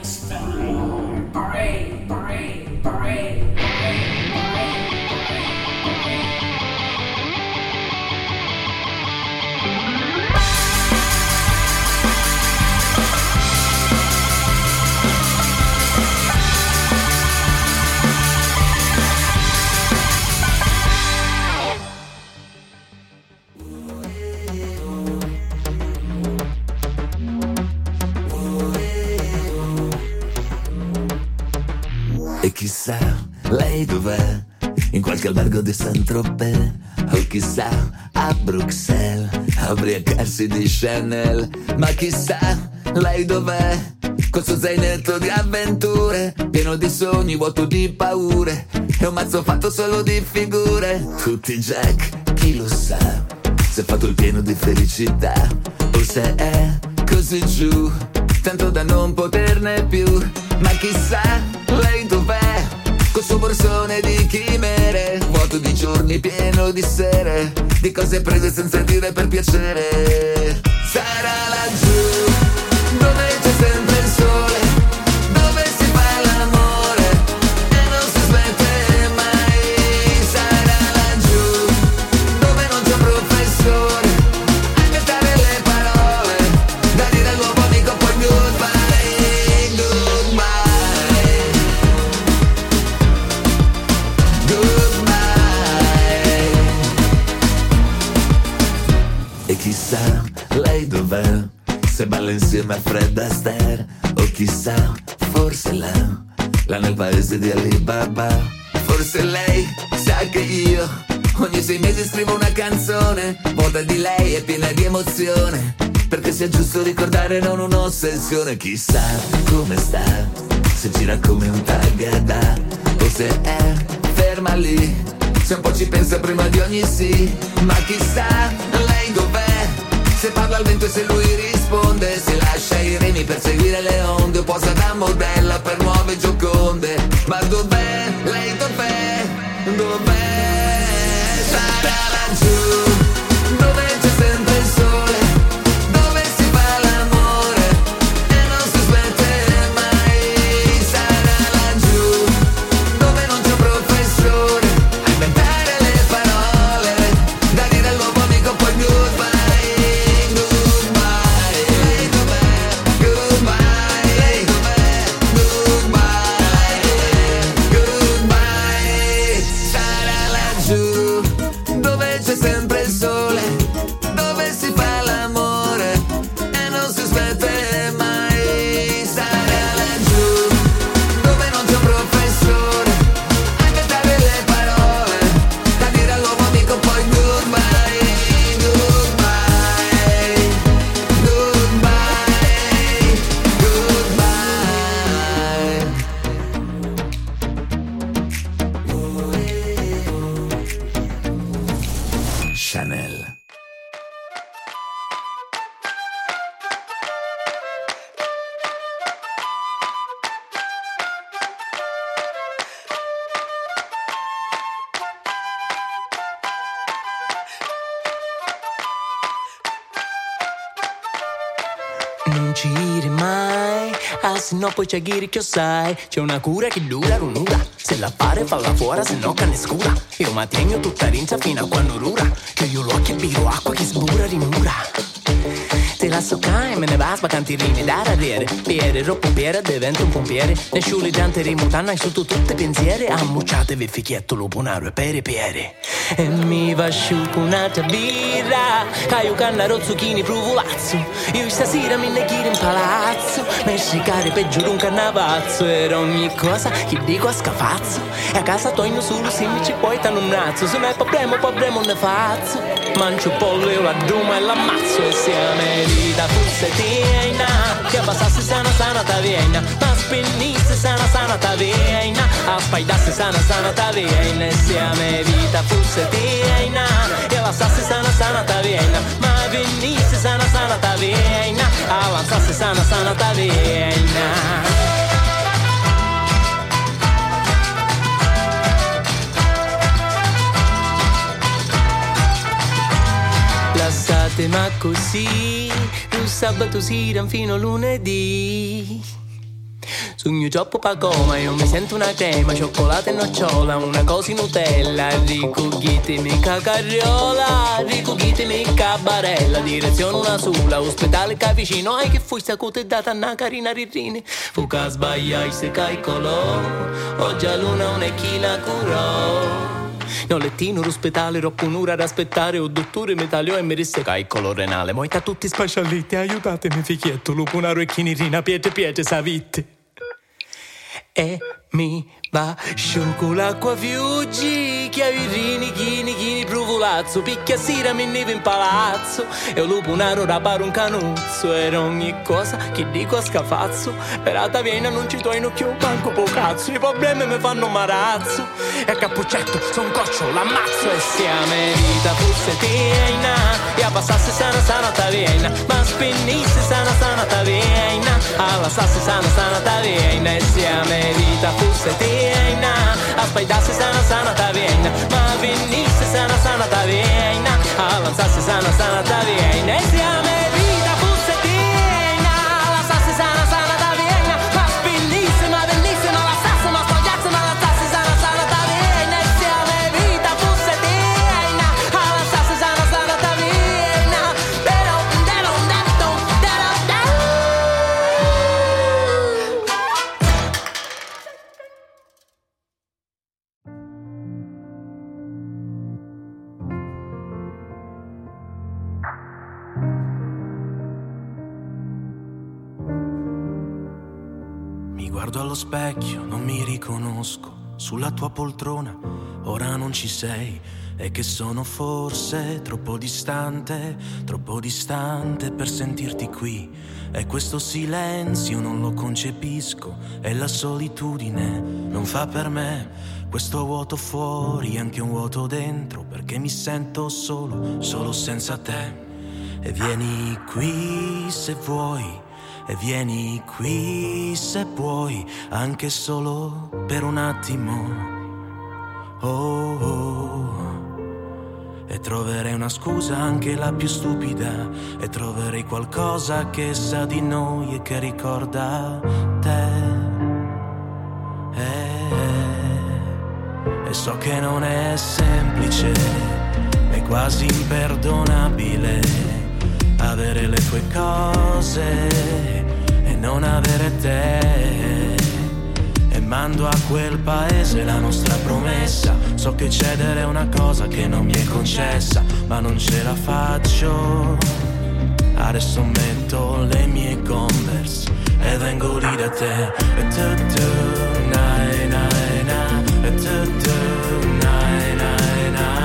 E chissà, lei dov'è? In qualche albergo di Saint-Tropez? O chissà, a Bruxelles, a ubriacarsi di Chanel. Ma chissà, lei dov'è? Col suo zainetto di avventure, pieno di sogni, vuoto di paure, e un mazzo fatto solo di figure. Tutti Jack, chi lo sa, se è fatto il pieno di felicità, o se è così giù, tanto da non poterne più. Ma chissà, lei dov'è? Col suo borsone di chimere, vuoto di giorni pieno di sere, di cose prese senza dire per piacere. Sarà laggiù, dove c'è sempre il sole, dove si fa l'amore e non si smette mai. Sarà laggiù, dove non c'è un professore a inventare le parole da dire al nuovo amico poi goodbye. E chissà, lei dov'è? Se balla insieme a Fred Astaire. O chissà, forse là nel paese di Alibaba. Forse lei sa che io ogni 6 mesi scrivo una canzone, vuota di lei e piena di emozione, perché sia giusto ricordare, non un'ossessione. Chissà come sta, se gira come un tagada, o se è ferma lì, se un po' ci pensa prima di ogni sì. Ma chissà, lei dov'è? Se parla al vento e se lui risponde, se lascia i remi per seguire le onde, o posa da modella per nuove gioconde. Ma dov'è? Lei dov'è? Dov'è? Sarà laggiù, dove c'è sempre il sole, dove si fa l'amore e non si smette mai. Sarà laggiù, dove non c'è un professore a inventare le parole da dire al nuovo amico poi goodbye. Sempre il sole, dove si fa l'amore e non si smette mai. Sarà laggiù, dove non c'è un professore a inventare le parole da dire al nuovo amico poi goodbye, goodbye, goodbye, goodbye. Chanel. Non ci iri mai, se no poi c'è chi sai. C'è una cura che dura l'unura, se la fare falla fuori, se no cane scura. Io ma tengo tutta rinza fino a quando rura, che io l'occhio e biro acqua che sbura rimura. Te la so e me ne va sbacanti rime da radiere. Piere, ro pompiere, diventa un pompiere. Ne sciuli tante rimutanna sotto tutte pensiere. Ammucciatevi ficchietto, lupo naro e pere piere. E mi va sciupo un'altra birra, caio canna, zucchini, pruvulazzo. Io stasera mi ne chiro in palazzo, messicare peggio di un cannavazzo. Era ogni cosa che dico a scafazzo, e a casa toino solo simici poi t'hanno un razzo. Se non è problema ne faccio. Mancio pollo io la duma e l'ammazzo. E se a merita forse tiena, che abbassasse sana ta viena, ma spennisse sana ta viena, a spaidasse sana ta viena. E se a merita forse tiena, che abbassasse sana ta viena, ma venisse sana ta viena, avanzasse sana ta viena. Lasciate ma così, il sabato si dan fino a lunedì. Sogno troppo pacoma, io mi sento una crema, cioccolata e nocciola, una cosa in Nutella, ricoghitemi cacarriola, ricoghitemi cabarella, direzione una sola, ospedale che vicino, ai che fui sta cote data una carina rirrini, fuca sbagliai se calcolò, oggi a luna una china curò. No lettino, l'ospedale, troppo un'ora ad aspettare, o dottore mi tagliò e mi disse calcolo renale, moita tutti specialisti, aiutatemi fichietto, lupunaro e chinirina, pietre savitti. E mi va sciocco l'acqua fiuggi, chiavirini, chini, provulazzo, picchia sera mi neve in palazzo, e un lupo nero rapare un canuzzo, era ogni cosa che dico a scafazzo, per la taviena non ci do in occhio manco po' cazzo, i problemi mi fanno marazzo, e a cappuccetto son coccio, l'ammazzo, e se a merita fosse piena, e a passasse sana taviena, ma spennisse sana taviena, alla sasse sana taviena, e se a merita fosse piena, a spaidasse sana taviena, ma venisse sana taviena, avanzasse sana taviena, e se a merita fosse piena, la sasse sana taviena, ma spennisse, ma venisse, ma la sasse, ma spogliasse, ma avanzasse sana taviena, e se a merita fosse piena, avanzasse sana taviena, pero. Mi guardo allo specchio, non mi riconosco, sulla tua poltrona ora non ci sei, e che sono forse troppo distante per sentirti qui, e questo silenzio non lo concepisco, e la solitudine non fa per me, questo vuoto fuori, anche un vuoto dentro, perché mi sento solo senza te, e vieni qui se vuoi, e vieni qui se puoi, anche solo per un attimo, e troverei una scusa anche la più stupida, e troverei qualcosa che sa di noi e che ricorda te, e so che non è semplice, è quasi imperdonabile avere le tue cose e non avere te, e mando a quel paese la nostra promessa, so che cedere è una cosa che non mi è concessa, ma non ce la faccio, adesso metto le mie Converse e vengo lì da te, e tu, nai, nai, na, e tu, nai, nai, na.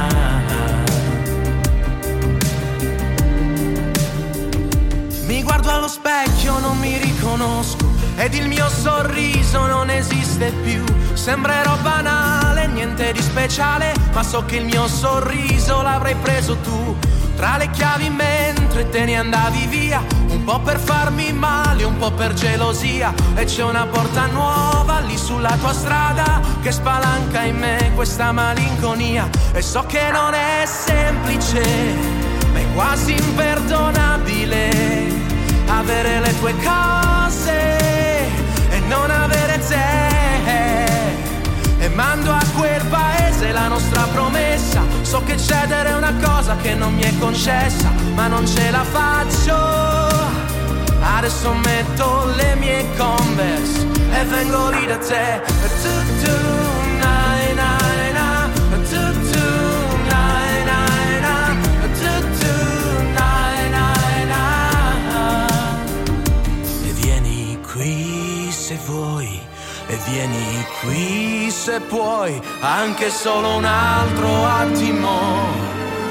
Mi guardo allo specchio, non mi riconosco, ed il mio sorriso non esiste più. Sembrerò banale, niente di speciale, ma so che il mio sorriso l'avrai preso tu, tra le chiavi mentre te ne andavi via, un po' per farmi male, un po' per gelosia, e c'è una porta nuova lì sulla tua strada che spalanca in me questa malinconia, e so che non è semplice, ma è quasi imperdonabile avere le tue cose e non avere te, e mando a quel paese la nostra promessa, so che cedere è una cosa che non mi è concessa, ma non ce la faccio, adesso metto le mie Converse e vengo lì da te, e tu, nai, nai, na, e tu, nai, nai, na, e tu, nai, nai, na. E vieni qui se vuoi, e vieni qui se puoi, anche solo un altro attimo.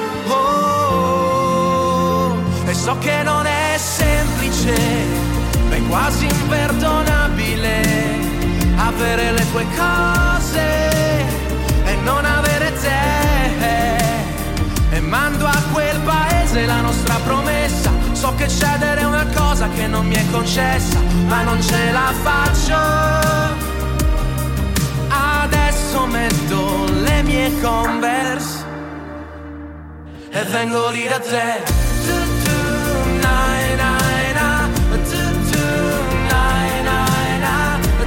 E so che non è semplice, ma è quasi imperdonabile avere le tue cose e non avere te, e mando a quel paese la nostra promessa, so che cedere è una cosa che non mi è concessa, ma non ce la faccio, adesso metto le mie Converse e vengo lì da te. Nai, nai, na, nai, nai, na,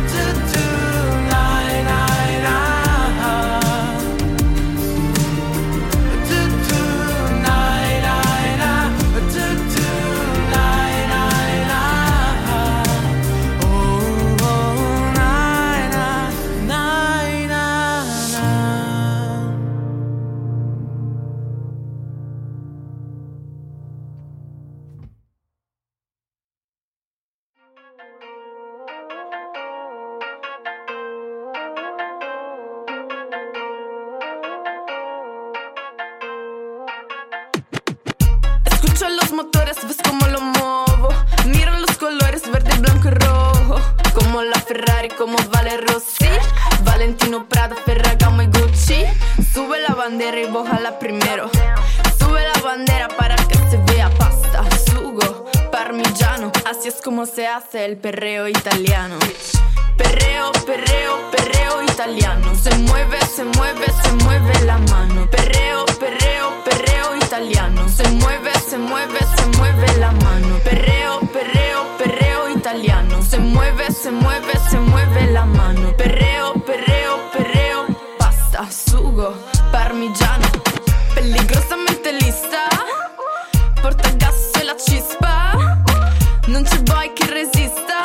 fare como Vale Rossi, Valentino Prada, Ferragamo y Gucci. Sube la bandera y bójala primero. Sube la bandera para que se vea pasta, sugo, parmigiano. Así es como se hace el perreo italiano. Perreo, perreo, perreo italiano. Se mueve, se mueve, se mueve la mano. Perreo, perreo, perreo italiano. Se mueve, se mueve, se mueve la mano. Perreo, perreo, perreo italiano. Se mueve, se mueve, se mueve la mano. Perreo, perreo, perreo. Pasta, sugo, parmigiano. Peligrosamente lista. Porta gas e la chispa. Non c'è boy che resista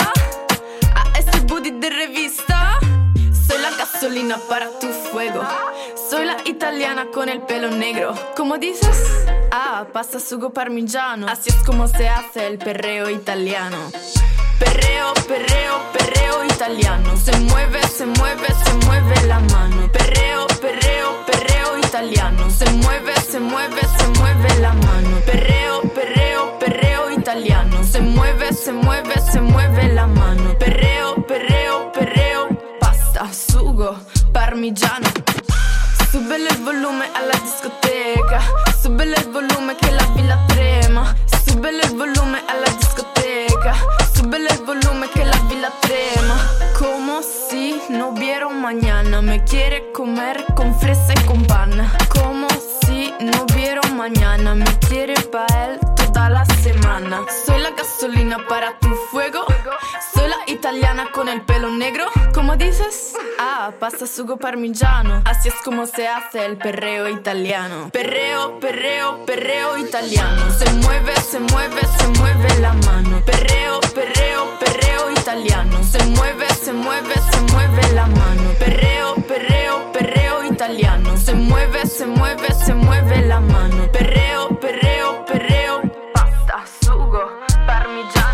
a ese booty de revista. Soy la gasolina para tu fuego. Soy la italiana con el pelo negro. ¿Cómo dices? Ah, pasta, sugo, parmigiano. Así es como se hace el perreo italiano. Perreo, perreo, perreo italiano. Se mueve, se mueve, se mueve la mano. Perreo, perreo, perreo italiano. Se mueve, se mueve, se mueve la mano. Perreo, perreo, perreo italiano. Se mueve, se mueve, se mueve la mano. Perreo, perreo, perreo. Pasta, sugo, parmigiano. Súbele el volumen a la discoteca. Súbele el volumen que la villa trema. Súbele el volumen a la discoteca. Súbele el volumen que la villa trema. Como si no hubiera un mañana. Me quiere comer con fresa y con pana. Como si no hubiera un mañana. Me quiere pa' él toda la semana. Soy la gasolina para tu fuego. Soy la italiana con el pelo negro. ¿Cómo dices? Ah, pasta, sugo, parmigiano. Así es como se hace el perreo italiano. Perreo, perreo, perreo italiano. Se mueve, se mueve, se mueve la mano. Perreo, perreo, perreo italiano. Se mueve, se mueve, se mueve la mano. Perreo, perreo, perreo italiano. Se mueve, se mueve, se mueve la mano. Perreo, perreo, perreo. Pasta, sugo, parmigiano.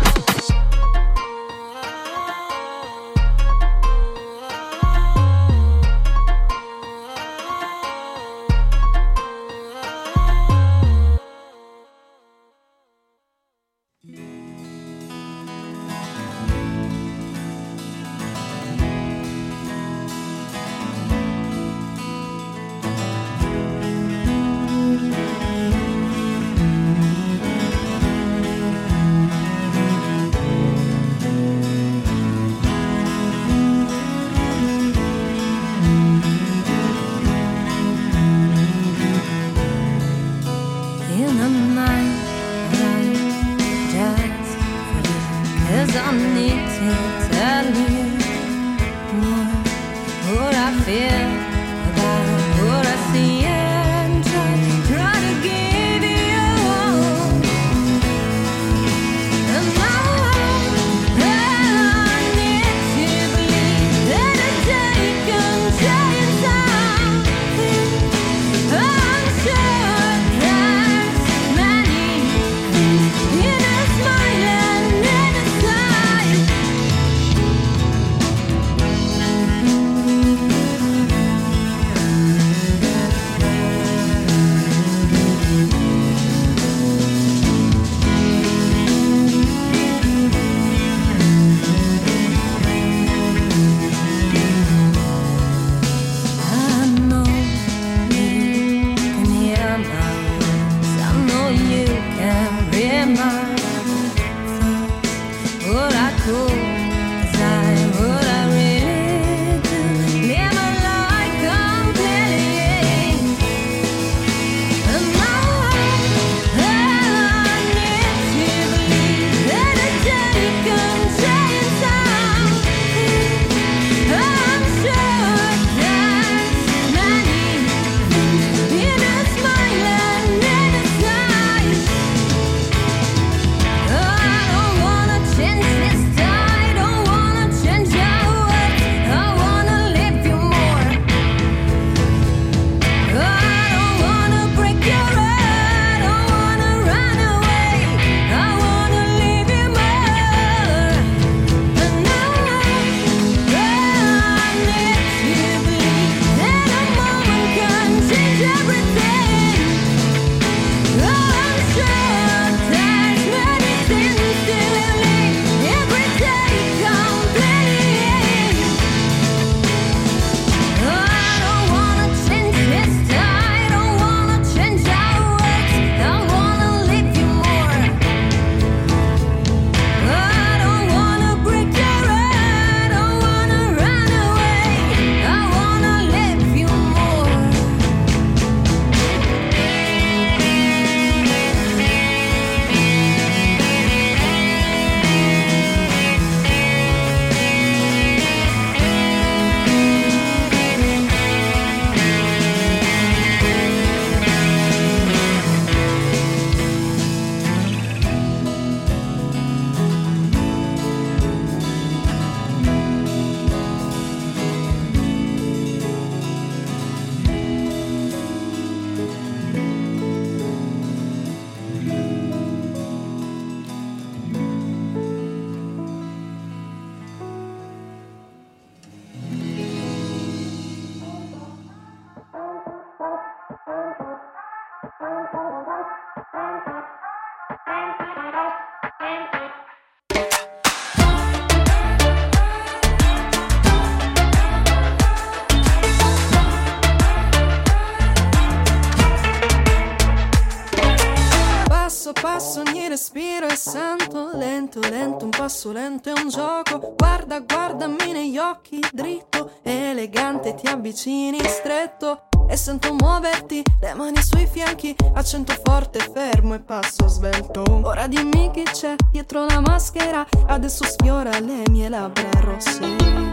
sento lento, lento, un passo lento è un gioco. Guarda, guardami negli occhi, dritto, elegante, ti avvicini stretto e sento muoverti, le mani sui fianchi, accento forte, fermo e passo svelto. Ora dimmi chi c'è dietro la maschera, adesso sfiora le mie labbra rosse.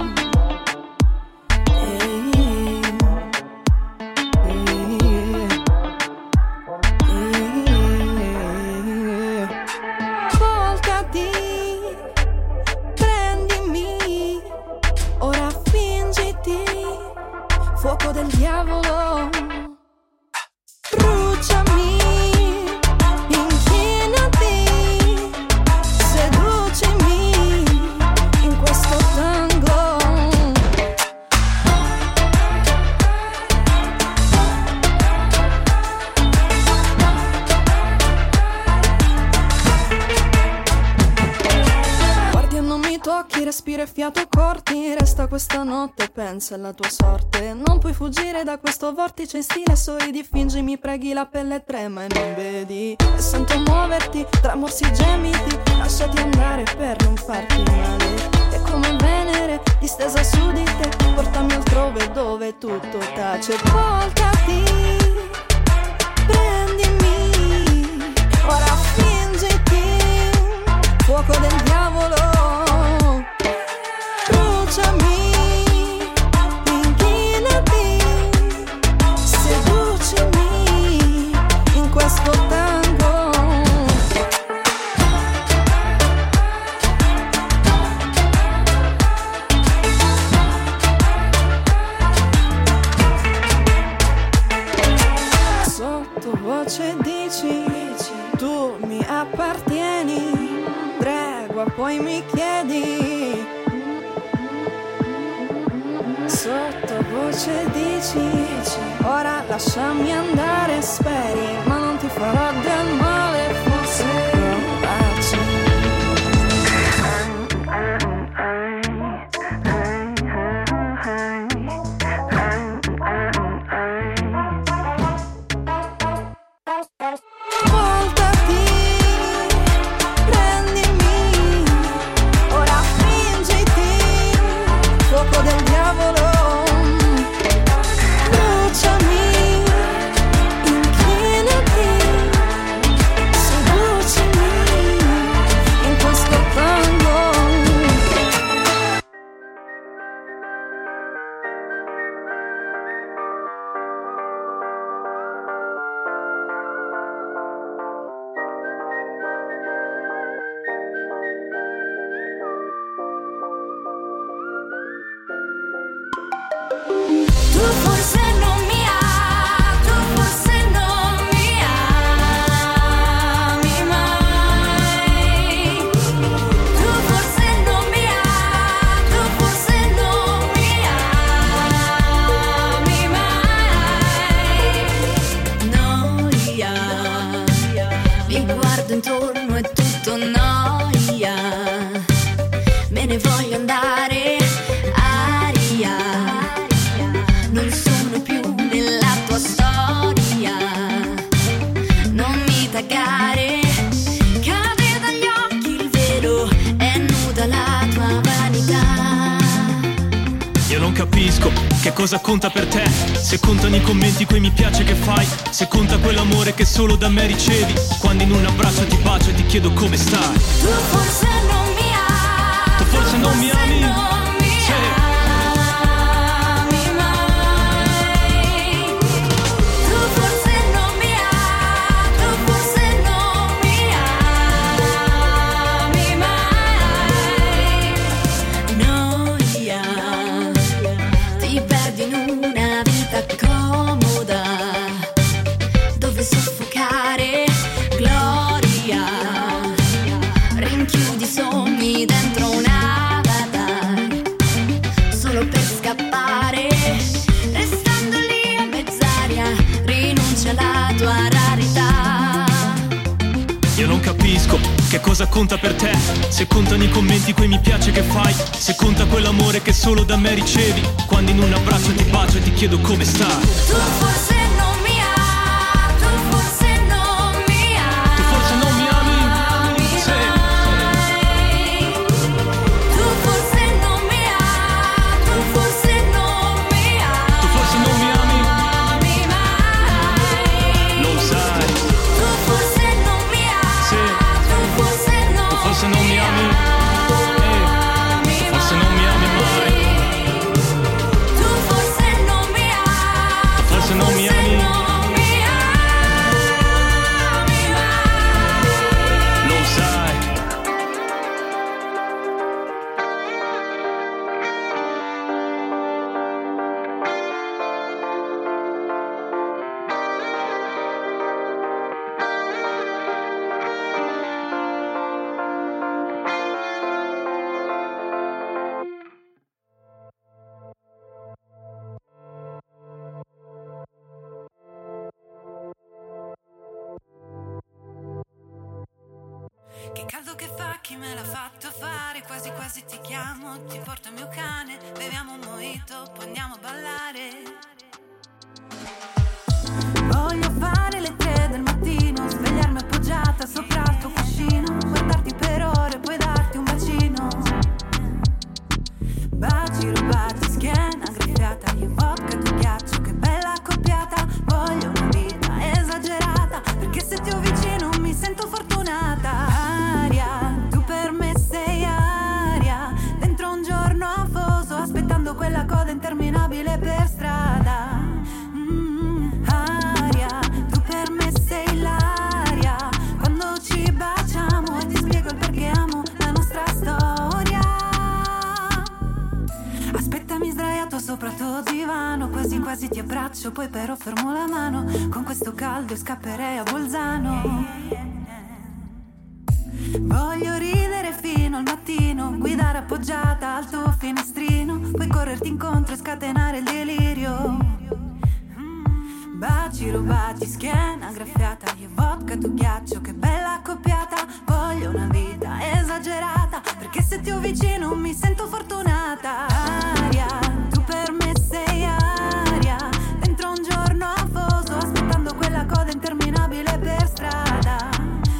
Fuoco del diavolo, bruciami, inchinati, seducimi in questo tango. Guardi e non mi tocchi, respiro e fiato corti, resta questa notte, pensa alla tua sorte. Non puoi fuggire da questo vortice in stile, sorridi, fingi, mi preghi, la pelle trema e non vedi. E sento muoverti tra morsi e gemiti, lasciati andare per non farti male. E come Venere distesa su di te, portami altrove dove tutto tace. Voltati, prendimi, ora fingiti, fuoco del diavolo, bruciami. Questo tango sottovoce dici tu mi appartieni, tregua poi mi chiedi. Sottovoce dici ora lasciami andare, speri ma non ti farò del male, forse provaci. Voltati, prendimi, ora fingiti, fuoco del diavolo. Intorno è tutto noia, me ne voglio andare, aria, non sono più nella tua storia, non mi taggare, cade dagli occhi il velo, è nuda la tua vanità. Io non capisco che cosa conta per te, se contano i commenti, quei mi piace che fai, se conta quell'amore che solo da me ricevi, quando in un abbraccio ti bacio e ti chiedo come stai. Tu forse non mi ami, tu forse non mi ami, non mi sì. ami mai. Tu forse non mi ami, tu forse non mi ami mai. Noia, ti perdi in una vita comoda, dove soffocare gloria, rinchiudi sogni dentro un avatar, solo per scappare, restando lì a mezz'aria, rinuncia alla tua rarità. Io non capisco che cosa conta per te, se contano i commenti, quei mi piace che fai, se conta quell'amore che solo da me ricevi, quando in un abbraccio ti bacio e ti chiedo come stai. Tu forse non mi ami, tu forse non mi ami, tu forse non mi ami, sì. Che caldo che fa, chi me l'ha fatto fare? Quasi quasi ti chiamo, ti porto il mio cane, beviamo un mojito, poi andiamo a ballare. Voglio fare le 3 del mattino, svegliarmi appoggiata sopra il tuo cuscino, guardarti per ore, poi darti un bacino. Baci, rubati, schiena graffiata, io vodka e tu ghiaccio, che bella accoppiata. Voglio una vita esagerata, perché se ti ho vicino mi sento fortunata. Aria, tu per me sei aria, dentro un giorno afoso, aspettando quella coda interminabile per strada. Aria, tu per me sei l'aria, quando ci baciamo e ti spiego il perché amo la nostra storia. Aspettami sdraiato sopra il tuo divano, quasi quasi ti abbraccio, poi però fermo la mano. Con questo caldo scapperei a Bolzano. Voglio ridere fino al mattino, guidare appoggiata al tuo finestrino, poi correrti incontro e scatenare il delirio. Baci rubati, schiena graffiata, io vodka tu ghiaccio, che bella accoppiata. Voglio una vita esagerata, perché se ti ho vicino mi sento fortunata. Aria, tu per me sei aria, dentro un giorno afoso, aspettando quella coda interminabile per strada.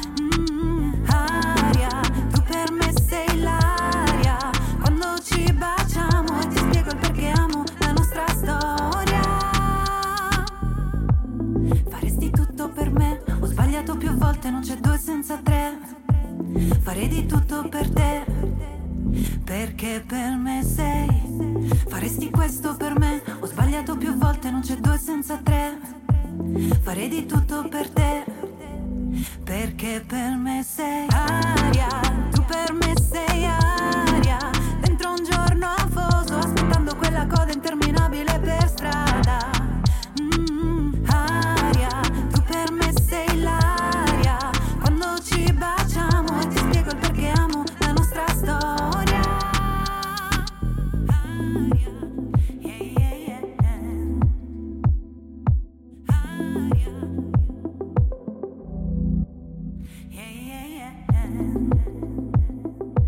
Aria, tu per me sei l'aria, quando ci baciamo e ti spiego il perché amo la nostra storia. Faresti tutto per me, ho sbagliato più volte, non c'è 2 senza 3. Farei di tutto per te, perché per me sei. Faresti questo per me, ho sbagliato più volte, non c'è 2 senza 3. Farei di tutto per te, perché per me sei aria, tu per me sei aria, dentro un giorno afoso, aspettando quella coda interminabile per strada. Aria, tu per me sei l'aria, quando ci baciamo e ti spiego il perché amo la nostra storia. Aria, yeah, yeah, yeah. Aria, yeah, yeah, yeah.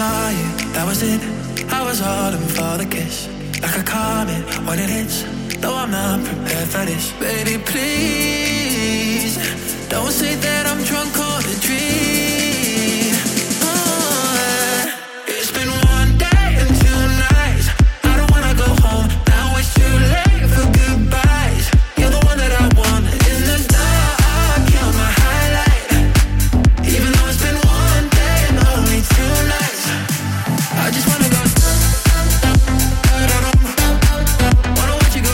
saw you, that was it. I was all in for the kiss, like a comet when it hits. Though I'm not prepared for this, baby, please don't say that I'm drunk on a dream. It's been one day and 2 nights. I don't wanna go home, now it's too late for goodbyes. You're the one that I want in the dark, you're my highlight. Even though it's been one day and only 2 nights, I just wanna go. Wanna watch you go.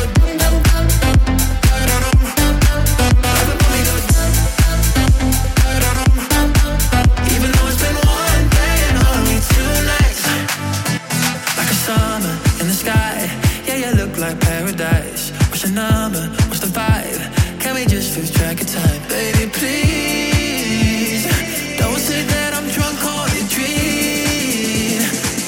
Even though it's been one day and only 2 nights. Like a summer in the sky, yeah, you look like paradise. What's your number? What's the vibe? Can we just lose track of time? Baby, please don't say that I'm drunk on a dream.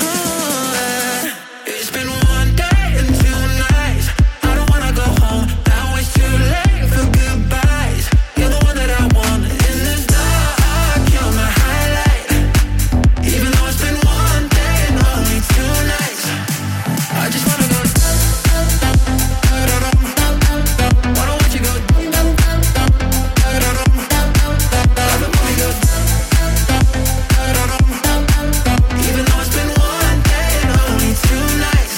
It's been one day and 2 nights. I don't wanna go home, now it's too late for goodbyes. You're the one that I want in the dark, you're my highlight. Even though it's been one day and only 2 nights, I just wanna go. Wanna watch you go. Even though it's been one day and only 2 nights.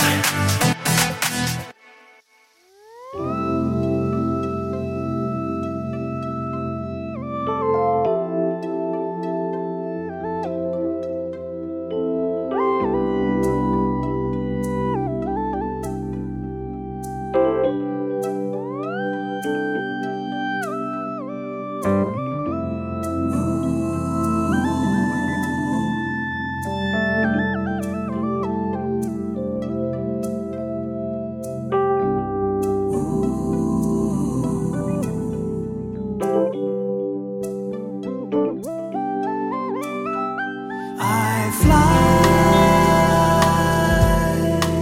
I fly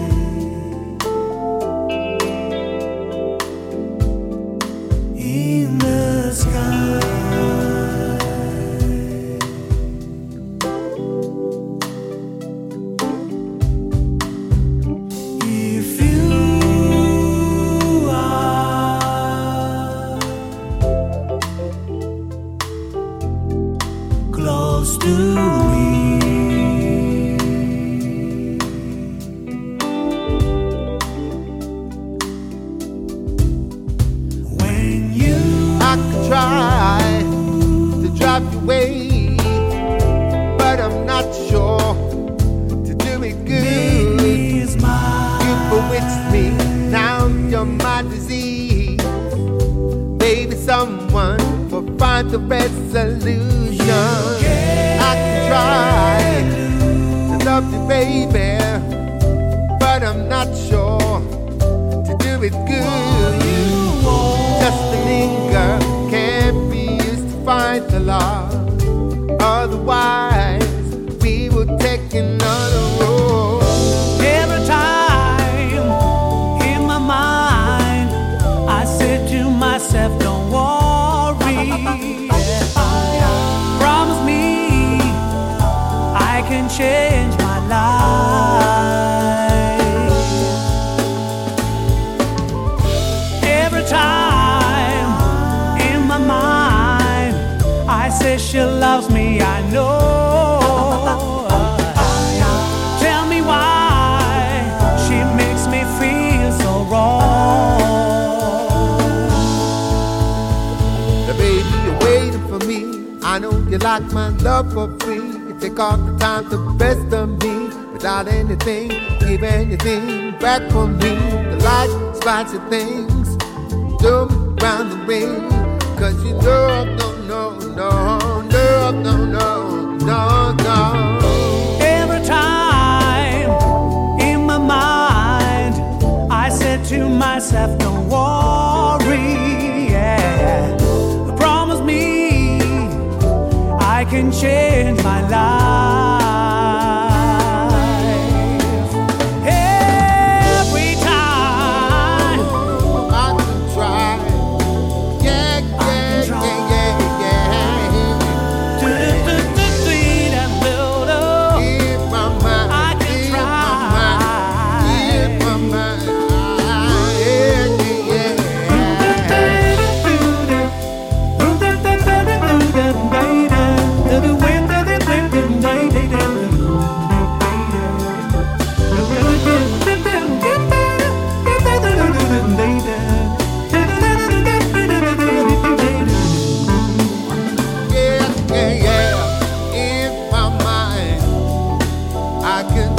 in the sky. If you are close to me, when you I could try to drive you away, but I'm not sure to do it good. is mine. You bewitched me, now you're my disease. Maybe someone will find the resolution. I can try to love you, baby, but I'm not sure to do it good. Just to linger can't be used to find the love. Otherwise, we will take another road. Every time in my mind, I said to myself, don't worry. Promise me I can change my life. Every time in my mind, I say she loves me, I know. Tell me why she makes me feel so wrong. The baby, you're waiting for me. I know you like my love for free. You take all the time to best of me without anything, give anything back from me. The light spots your things, do me round the ring. Cause you know, no, no, no, no, no, no, no, no. Every time in my mind, I said to myself, don't worry. Yeah. Promise me I can change my life. Every time I can try. Yeah, yeah, yeah, yeah, yeah. to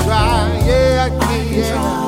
try, yeah, I can, yeah.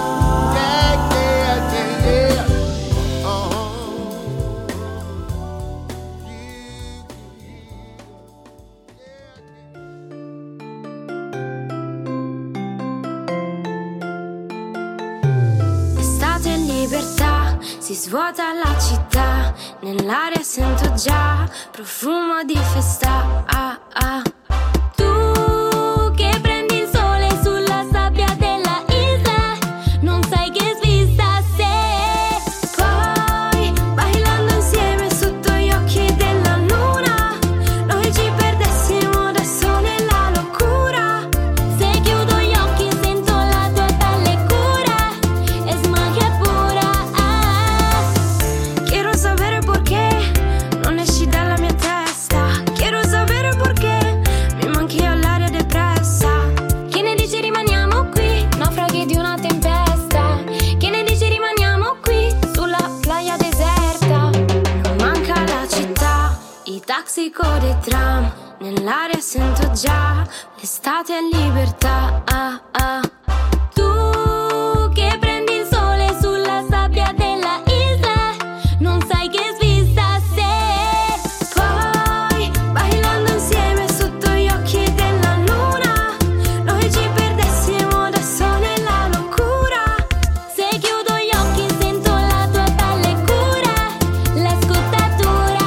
Estate in libertà, si svuota la città, nell'aria sento già profumo di festa. Ah, ah. Tu che prendi il sole sulla sabbia della isla, non sai che svista sei. Poi bailando insieme sotto gli occhi della luna, noi ci perdessimo da sole la locura. Se chiudo gli occhi sento la tua pelle cura, es magia pura. Quiero saber por qué non esci dalla mia testa. Quiero sapere perché mi manchi all'aria depressa. Chi ne dice rimaniamo qui, naufraghi di una tempesta. Chi ne dice rimaniamo qui, sulla playa deserta. Non manca la città, i taxi con i tram, nell'aria sento già l'estate è libertà. Ah, ah. Tu che prendi il sole sulla sabbia della isla, non sai che svista sei. Poi bailando insieme sotto gli occhi della luna, noi ci perdessimo da sole la locura. Se chiudo gli occhi sento la tua pelle cura, la scottatura.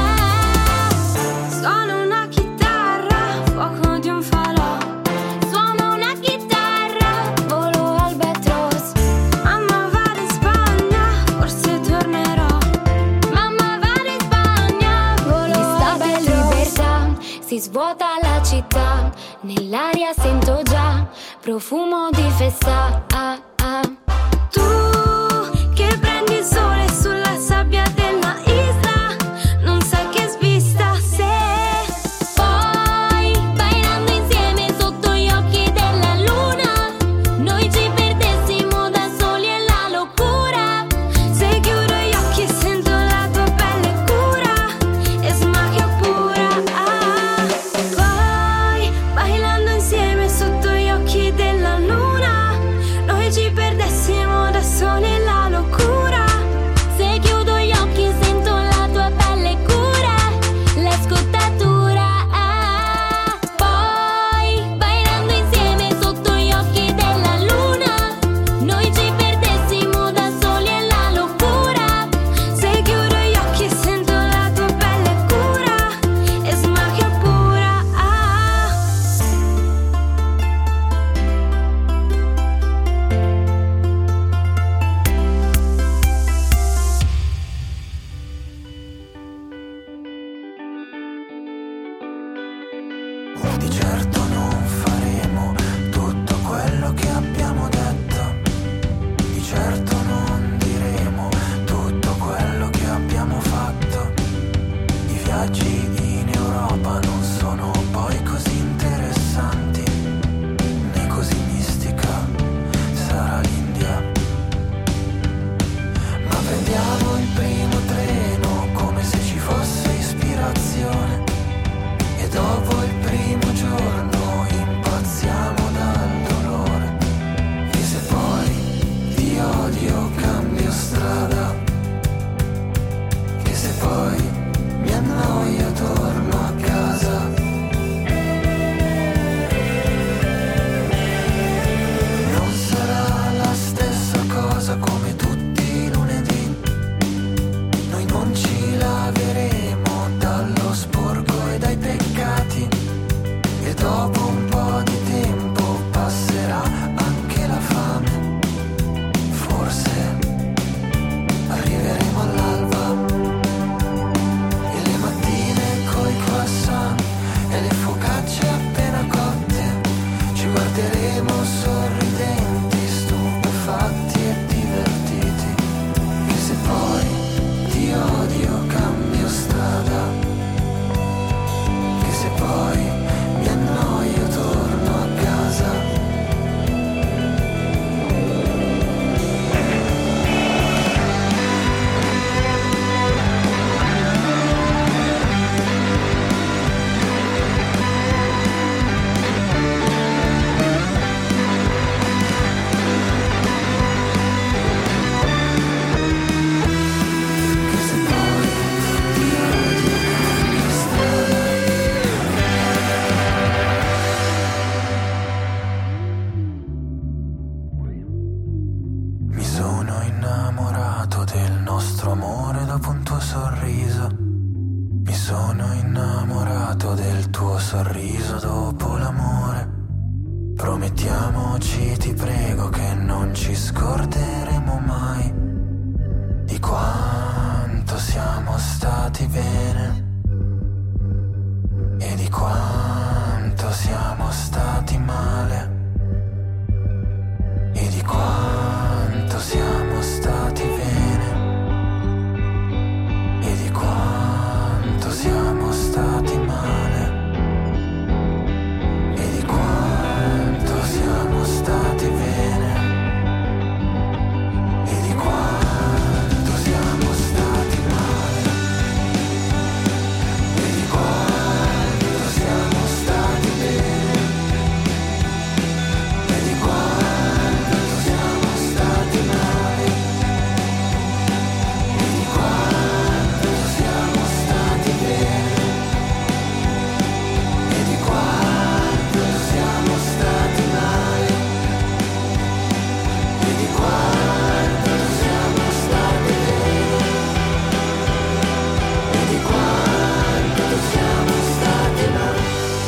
Suono una chitarra, fuoco di un falò. Suono una chitarra, volo albatros. Mamma va in Spagna, forse tornerò. Mamma va in Spagna, volo albatros. Libertà, si svuota la città, nell'aria sento già profumo di festa. Ah, ah. Tu che prendi il sole sulla sabbia della isla, non sai che svista sei. Poi bailando insieme sotto gli occhi della luna, noi ci perdessimo da soli e la locura. Se chiudo gli occhi sento la tua pelle cura, es magia pura. Ah. Poi bailando insieme sotto gli occhi della luna, noi ci perdessimo da soli e la locura. Se chiudo gli occhi sento la tua pelle cura, la scottatura. Ah. Poi bailando insieme sotto gli occhi della luna, noi ci perdessimo da soli e la locura. Se chiudo gli occhi sento la tua pelle cura, es magia pura. Ah. Di certo non faremo tutto quello che abbiamo detto. Di certo non diremo tutto quello che abbiamo fatto. I viaggi in Europa non sono poi così interessanti, né così mistica sarà l'India. Ma prendiamo il primo treno come se ci fosse ispirazione, e dopo il primo giorno impazziamo dal dolore. E se poi ti odio cambio strada, e se poi mi annoio torno a casa. Non sarà la stessa cosa come tutti i lunedì. Noi non ci laveremo dallo sporco e dai peccati, e dopo un po' di tempo passerà anche la fame. Forse arriveremo all'alba, e le mattine coi croissant e le focacce appena cotte ci guarderemo sorridenti, stupefatti e divertiti. E se poi ti odio cambio strada, e se poi mi annoio torno a casa. sorriso. Mi sono innamorato del tuo sorriso dopo l'amore. Promettiamoci, ti prego, che non ci scorderemo mai di quanto siamo stati bene e di quanto siamo stati male e di quanto siamo stati bene e di quanto siamo stati male e di quanto siamo stati bene e di quanto siamo stati male e di quanto siamo stati bene e di quanto siamo stati male e di quanto siamo stati bene e di quanto siamo stati male e di quanto siamo stati bene e di quanto siamo stati male.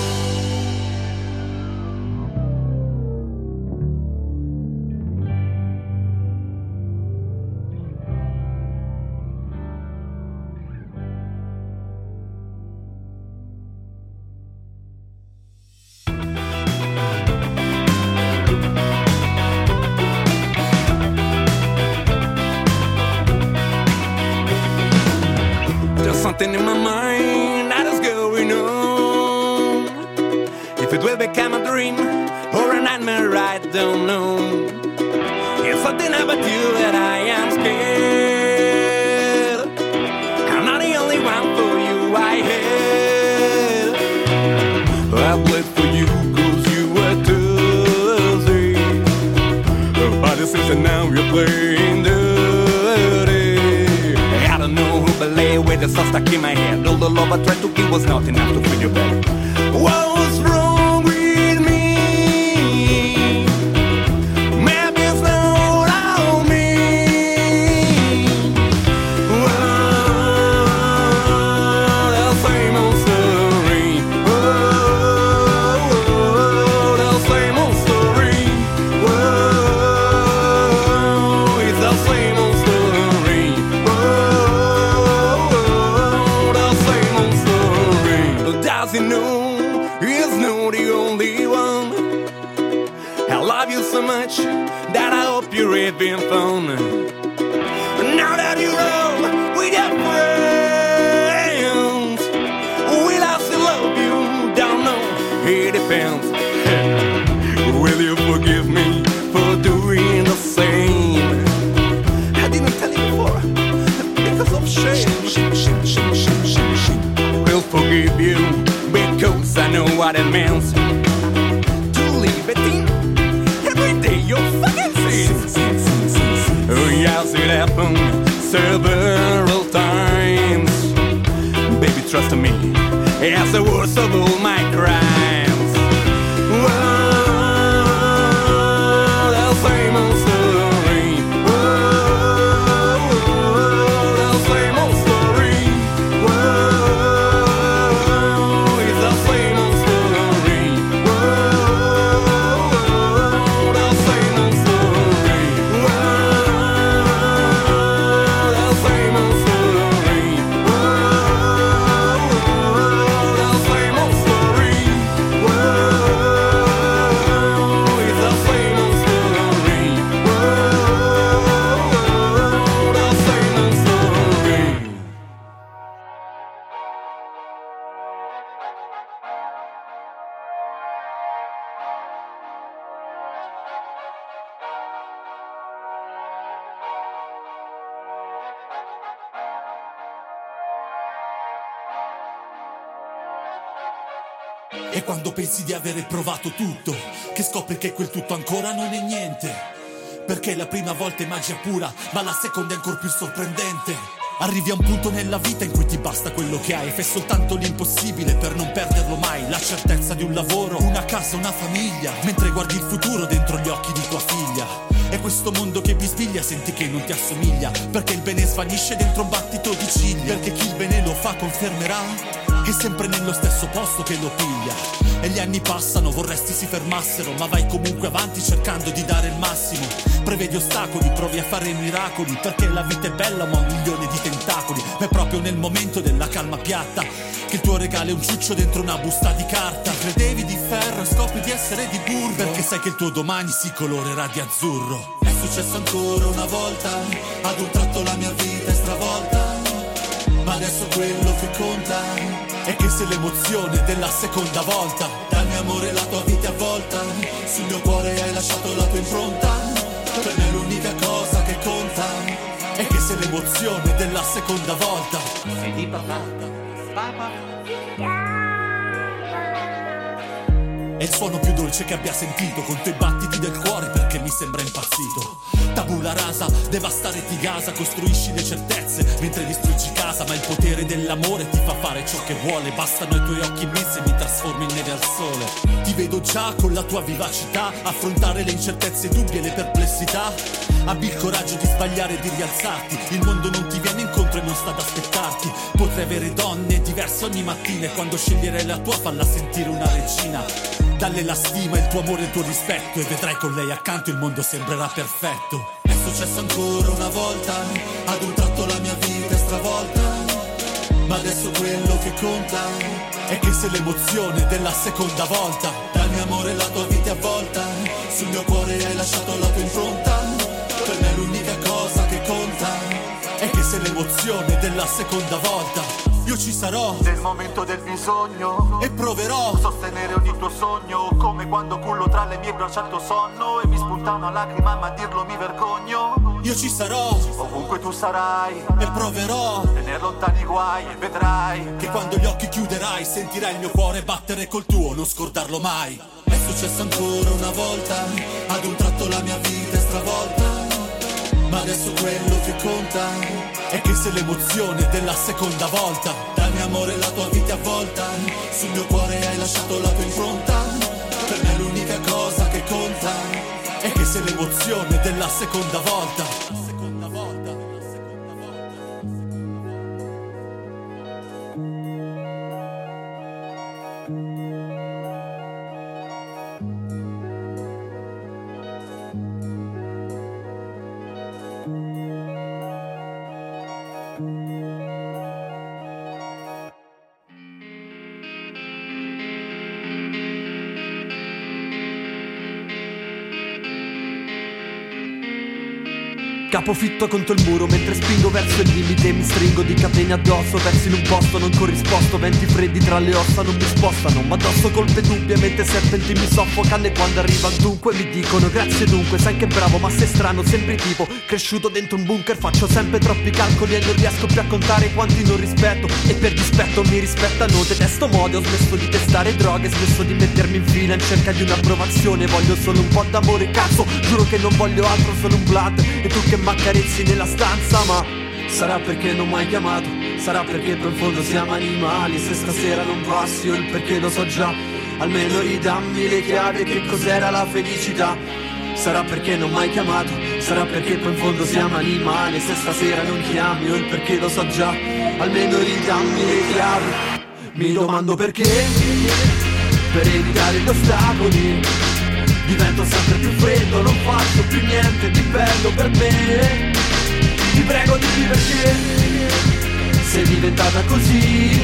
There's something in my mind that is going on. If it will become a dream or a nightmare, I don't know. It's something about you that I am scared. I'm not the only one for you I had. I played for you cause you were Thursday. But it seems that now you're playing dirty. I don't know who believed with the sauce stuck in my head. All the love I tried to give was not enough to fill your bed. What was wrong with me? Maybe it's not on me. Oh, the same old story. Oh, the same old story. Oh, it's the same old story. Oh, the same old story. Does he know he's not the only one? I love you so much that I hope you're having fun. Now that you're home with your friends, will I still love you? Don't know, it depends. Will you forgive me for doing the same? I didn't tell you before because of shame. Will forgive you because I know what it means to leave it in every day your fucking sins. Oh yes, it happened several times. Baby, trust me, it's the worst of all my crimes. Whoa, the same old story. Whoa, the same old story. Whoa, it's the same old story. Whoa, the same old story. Whoa, the same old story. Whoa, the same old story. Whoa, it's the same old story. Whoa, the same old story. E quando pensi di avere provato tutto, che scopri che quel tutto ancora non è niente. Perché la prima volta è magia pura, ma la seconda è ancora più sorprendente. Arrivi a un punto nella vita in cui ti basta quello che hai e fai soltanto l'impossibile per non perderlo mai. La certezza di un lavoro, una casa, una famiglia, mentre guardi il futuro dentro gli occhi di tua figlia. E questo mondo che bisbiglia senti che non ti assomiglia, perché il bene svanisce dentro un battito di ciglia, perché chi il bene lo fa confermerà che è sempre nello stesso posto che lo piglia. E gli anni passano, vorresti si fermassero, ma vai comunque avanti cercando di dare il massimo. Prevedi ostacoli, provi a fare miracoli, perché la vita è bella ma ha 1 milione di tentacoli. Ma è proprio nel momento della calma piatta che il tuo regalo è un ciuccio dentro una busta di carta. Credevi di ferro e scopri di essere di burro, perché sai che il tuo domani si colorerà di azzurro. È successo ancora una volta, ad un tratto la mia vita è stravolta, ma adesso quello che conta è che sei l'emozione della seconda volta. Dal mio amore la tua vita è avvolta, sul mio cuore hai lasciato la tua impronta. Per me l'unica cosa che conta è che sei l'emozione della seconda volta. Sei di papà. È il suono più dolce che abbia sentito, conto i battiti del cuore perché mi sembra impazzito. Tabula rasa, devastare ti gasa, costruisci le certezze mentre distruggi casa, ma il potere dell'amore ti fa fare ciò che vuole. Bastano i tuoi occhi immensi e mi trasformi in neve al sole. Ti vedo già con la tua vivacità affrontare le incertezze, i dubbi e le perplessità. Abbi il coraggio di sbagliare e di rialzarti, il mondo non ti viene incontro e non sta ad aspettarti. Potrai avere donne diverse ogni mattina e quando sceglierai la tua falla sentire una regina. Dalle la stima, il tuo amore e il tuo rispetto, e vedrai con lei accanto il mondo sembrerà perfetto. È successo ancora una volta, ad un tratto la mia vita è stravolta, ma adesso quello che conta è che sei l'emozione della seconda volta. Dal mio amore la tua vita è avvolta, sul mio cuore hai lasciato la tua impronta. Per me l'unica cosa che conta è che sei l'emozione della seconda volta. Io ci sarò nel momento del bisogno e proverò a sostenere ogni tuo sogno, come quando cullo tra le mie braccia al tuo sonno e mi spunta una lacrima ma a dirlo mi vergogno. Io ci sarò ovunque tu sarai e proverò a tenere lontani i guai e vedrai che quando gli occhi chiuderai sentirai il mio cuore battere col tuo, non scordarlo mai. È successo ancora una volta, ad un tratto la mia vita è stravolta, ma adesso quello che conta è che sei l'emozione della seconda volta. Dal mio amore la tua vita è avvolta, sul mio cuore hai lasciato la tua impronta. Per me l'unica cosa che conta è che sei l'emozione della seconda volta. Capofitto contro il muro mentre spingo verso il limite, mi stringo di catene addosso, verso in un posto non corrisposto, venti freddi tra le ossa non mi spostano, ma addosso colpe dubbie mentre serpenti mi soffocano. E quando arriva il dunque mi dicono grazie dunque, sai che bravo ma sei strano, sembri tipo cresciuto dentro un bunker, faccio sempre troppi calcoli e non riesco più a contare quanti non rispetto, e per dispetto mi rispettano, detesto mode, ho smesso di testare droghe, smesso di mettermi in fila in cerca di un'approvazione, voglio solo un po' d'amore, cazzo, giuro che non voglio altro, solo un blunt e tu che m'accarezzi nella stanza. Ma sarà perché non m'hai chiamato, sarà perché poi in fondo siamo animali, se stasera non passi io il perché lo so già, almeno ridammi le chiavi, che cos'era la felicità. Sarà perché non m'hai chiamato, sarà perché poi in fondo siamo animali, se stasera non chiami io il perché lo so già, almeno ridammi le chiavi. Mi domando perché, per evitare gli ostacoli divento sempre più freddo, non faccio più niente di bello per me. Ti prego dimmi perché sei diventata così,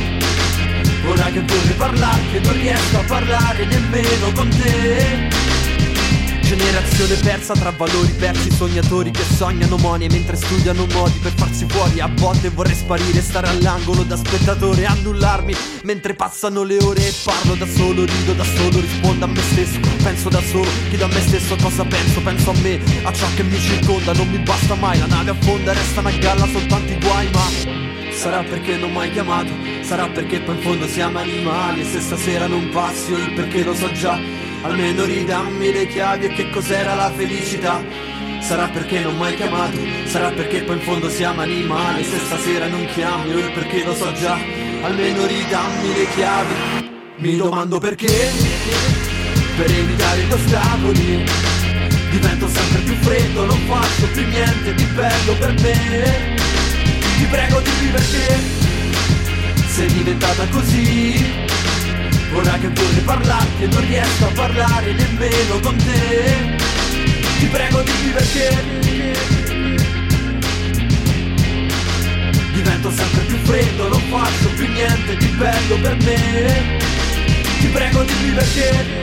ora che vorrei parlarti non riesco a parlare nemmeno con te. Generazione persa tra valori persi, sognatori che sognano monie mentre studiano modi per farsi fuori. A volte vorrei sparire, stare all'angolo da spettatore, annullarmi mentre passano le ore e parlo da solo, rido da solo, rispondo a me stesso, penso da solo, chiedo a me stesso cosa penso, penso a me, a ciò che mi circonda, non mi basta mai, la nave affonda, restano a galla soltanto i guai. Ma sarà perché non m'hai chiamato, sarà perché poi in fondo siamo animali, se stasera non passi io il perché lo so già, almeno ridammi le chiavi e che cos'era la felicità. Sarà perché non m'hai chiamato, sarà perché poi in fondo siamo animali, se stasera non chiami io il perché lo so già, almeno ridammi le chiavi. Mi domando perché, per evitare gli ostacoli divento sempre più freddo, non niente di bello per me. Ti prego dimmi perché sei diventata così. Ora che vorrei parlarti e non riesco a parlare nemmeno con te. Ti prego dimmi perché divento sempre più freddo, non faccio più niente di bello per me. Ti prego dimmi perché.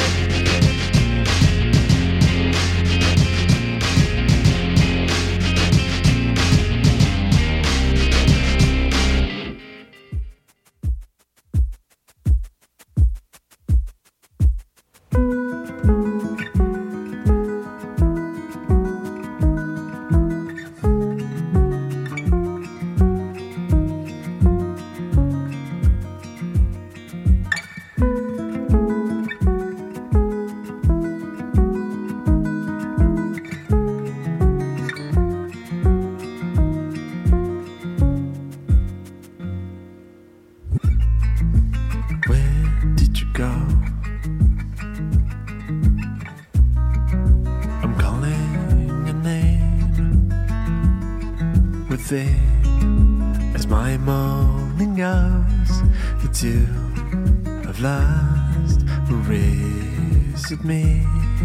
As my morning hours, it's you of last visit me.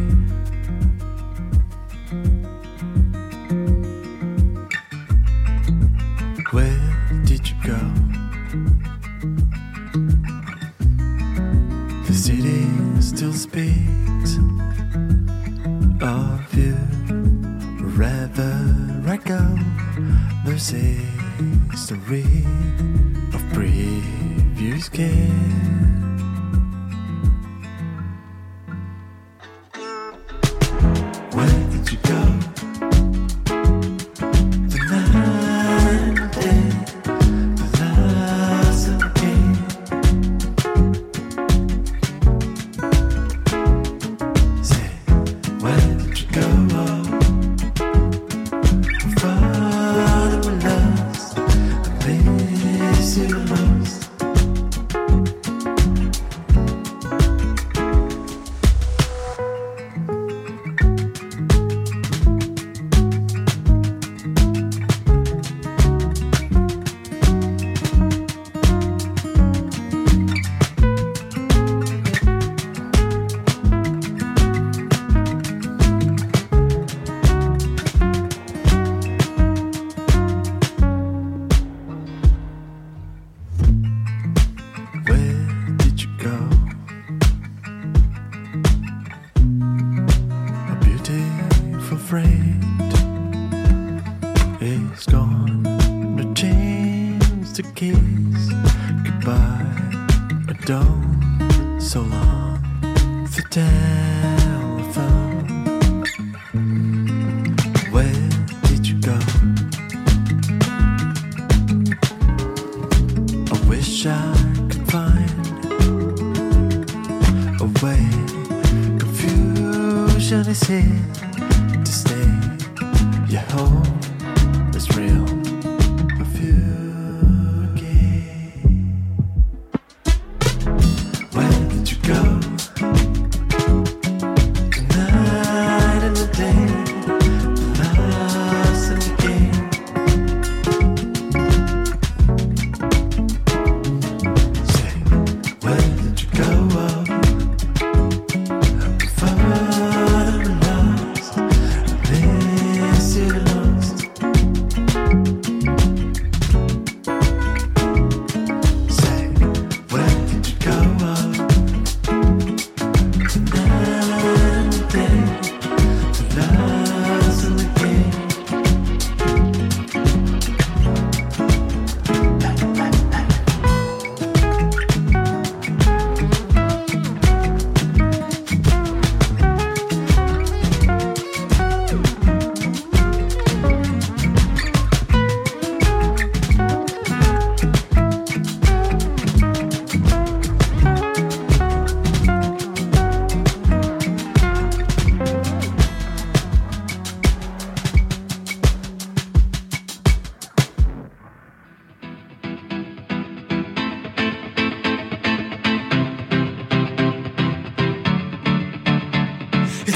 Where did you go? The city still speaks of you. Wherever I go, there's a story of previous care. Where did you go? The night and day, the last of the game. Say, where did you go?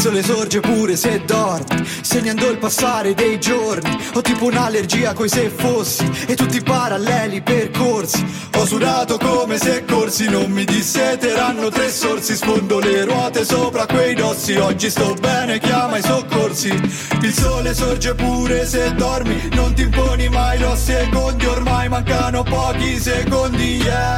sole sorge pure se dormi, segnando il passare dei giorni. Ho tipo un'allergia coi se fossi e tutti i paralleli percorsi. Ho sudato come se corsi, non mi disseteranno 3 sorsi. Sfondo le ruote sopra quei dossi, oggi sto bene, chiama i soccorsi. Il sole sorge pure se dormi, non ti imponi mai lo secondi, ormai mancano pochi secondi, yeah.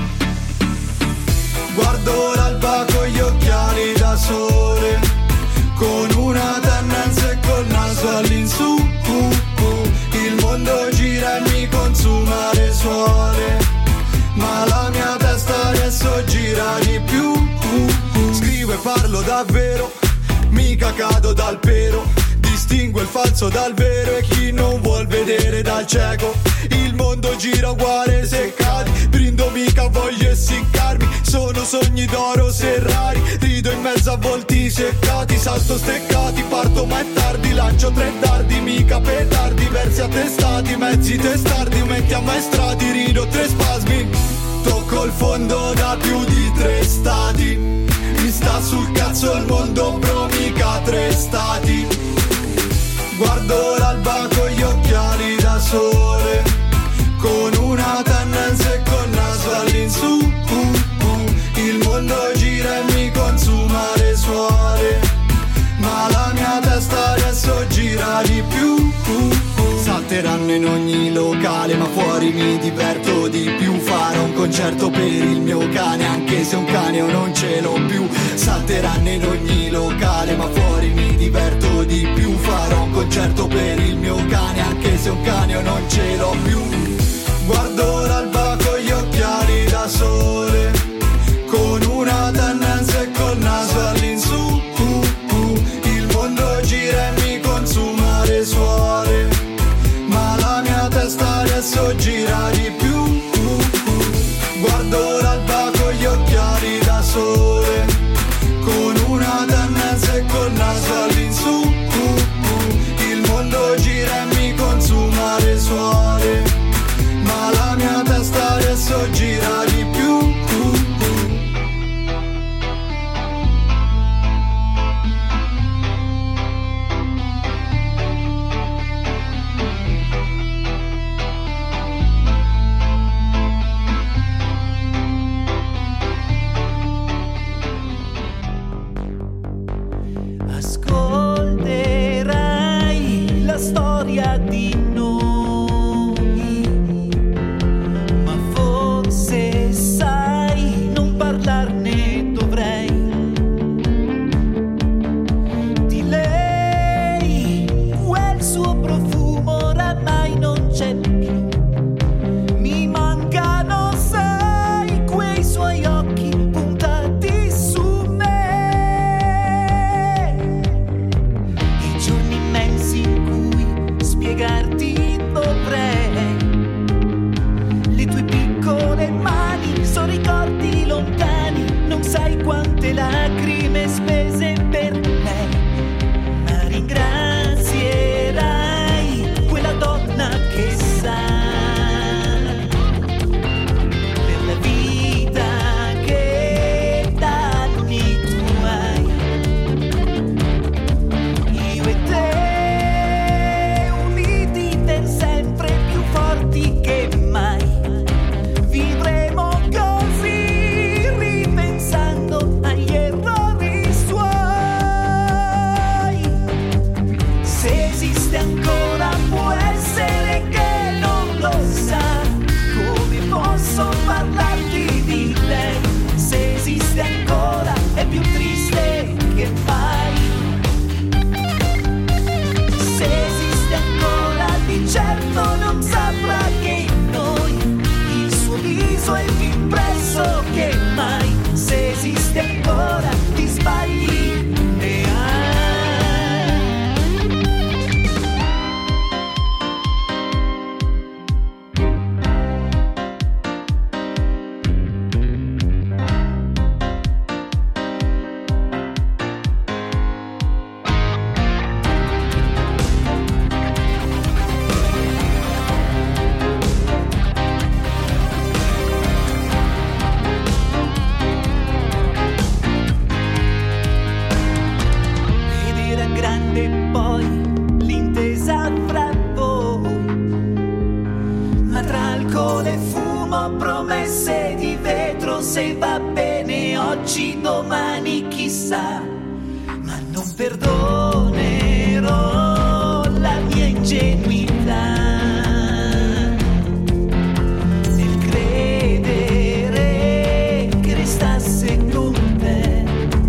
Guardo l'alba con gli occhiali da sole, con una tendenza e col naso all'insù. Il mondo gira e mi consuma le suole, ma la mia testa adesso gira di più. Scrivo e parlo davvero, mica cado dal pero. Distingo il falso dal vero e chi non vuol vedere dal cieco. Il mondo gira uguale se cadi, brindo mica voglio essiccarmi. Sono sogni d'oro se rari, rido in mezzo a volti seccati. Salto steccati, parto ma è tardi, lancio 3 dardi, mica petardi. Versi attestati, mezzi testardi, metti ammaestrati, rido 3 spasmi. Tocco il fondo da più di 3 stati, mi sta sul cazzo il mondo, bro, mica 3 stati. Guardo l'alba con gli occhiali da sole, con una tendenza e col naso all'insù. Il mondo gira e mi consuma le suore, ma la mia testa adesso gira di più. Salteranno in ogni locale, ma fuori mi diverto di più. Farò un concerto per il mio cane, anche se un cane io non ce l'ho più. Salteranno in ogni locale, ma fuori mi diverto di più. Farò un concerto per il mio cane, anche se un cane io non ce l'ho più. Guardo l'alba con gli occhiali da sole, con una tendenza e col naso all'insù. Il mondo gira e mi consuma le suore, ma la mia testa adesso gira di più. Guardo l'alba con gli occhiali da sole, con una tendenza e col naso all'insù. Il mondo gira e mi consuma le suore, e poi l'intesa fra voi. Ma tra alcol e fumo, promesse di vetro, se va bene oggi, domani chissà. Ma non perdonerò la mia ingenuità nel credere che restasse con te.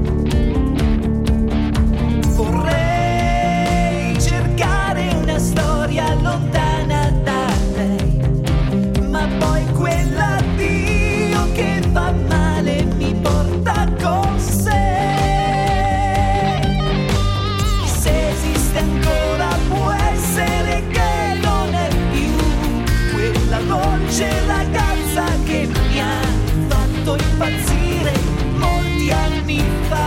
Vorrei cercare una storia lontana da lei, ma poi quell'addio che fa male mi porta con sé. Se esiste ancora, può essere che non è più quella dolce ragazza che mi ha fatto impazzire molti anni fa.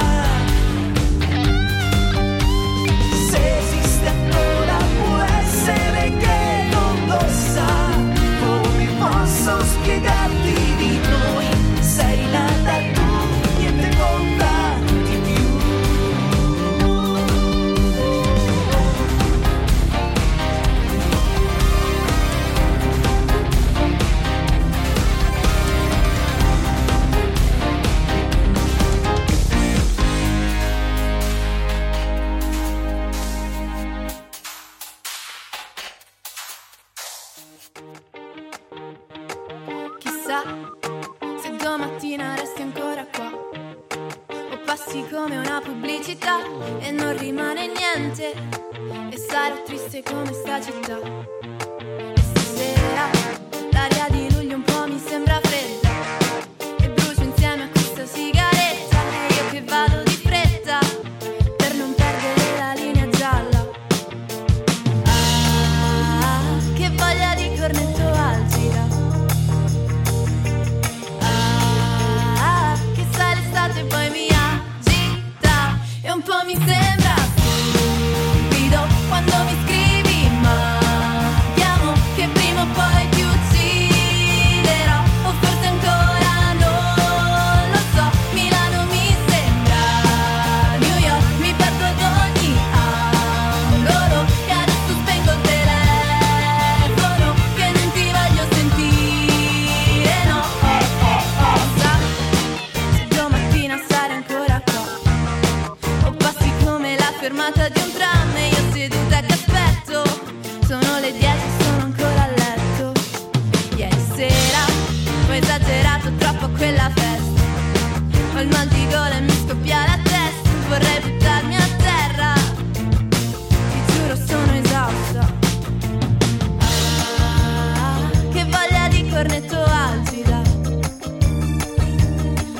Se esiste ancora, può essere che non lo sa. Come posso spiegarti di noi? Sei nata tu, niente conta di più. Chissà se domattina resti ancora qua o passi come una pubblicità e non rimane niente e sarò triste come sta città. E stasera l'aria di luglio un po' mi sembra fredda e brucio insieme a questa sigaretta e io che vado di fretta per non perdere la linea gialla. Ah, che voglia di cornetto al gira. Che sai l'estate e poi mi agita e un po' mi sembra stupido quando mi scrivi ma ti amo, che prima o poi ti ucciderò o forse ancora non lo so. Milano mi sembra New York, mi perdo ad ogni angolo e adesso spengo il telefono che non ti voglio sentire, no. Sa, se domattina sarai ancora qua o passi come la fermata di un tram e io seduta che aspetto. Sono le 10, sono ancora a letto. Ieri sera ho esagerato troppo a quella festa, ho il mal di gola e mi scoppia la testa. Vorrei buttarmi a terra, ti giuro sono esausta. Ah, che voglia di cornetto algida.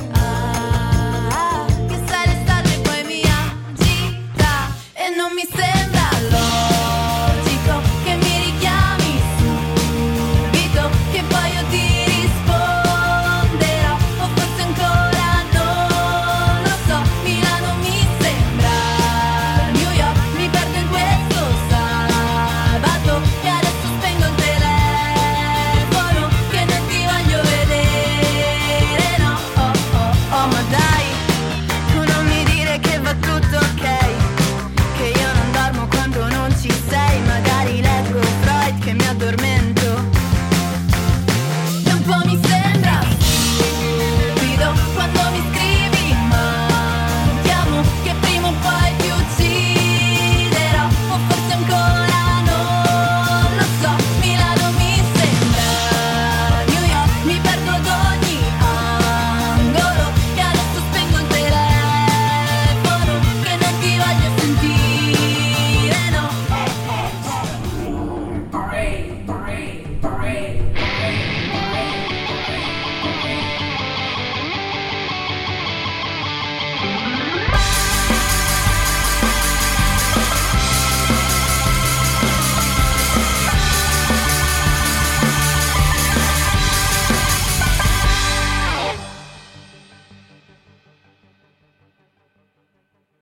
Ah, che sai l'estate e poi mi agita e non mi sembra